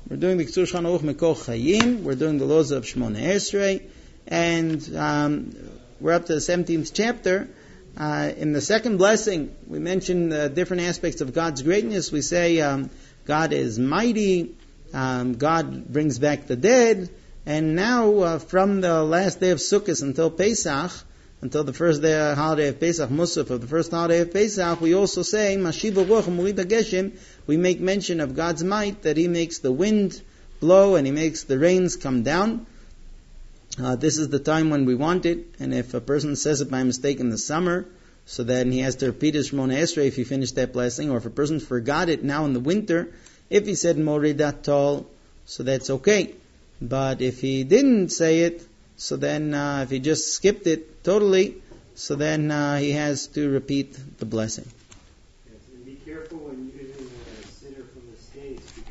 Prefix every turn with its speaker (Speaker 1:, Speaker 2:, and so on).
Speaker 1: We're doing the Ketzur Shulchan Aruch Mekor Chayim. We're doing the laws of Shmoneh Esrei, and we're up to the 17th chapter. In the second blessing, we mentioned different aspects of God's greatness. We say God is mighty, God brings back the dead, and now from the last day of Sukkot until Pesach, until the first day holiday of Pesach, Musaf of the first holiday of Pesach, we also say Mashiva Ruach Murida Geshem. We make mention of God's might, that He makes the wind blow and He makes the rains come down. This is the time when we want it, and if a person says it by mistake in the summer, so then he has to repeat his Shmoneh Esrei if he finished that blessing, or if a person forgot it now in the winter, if he said Moridat Tol, so that's okay. But if he didn't say it, so then if he just skipped it totally, so then he has to repeat the blessing.
Speaker 2: Yes, and be careful when you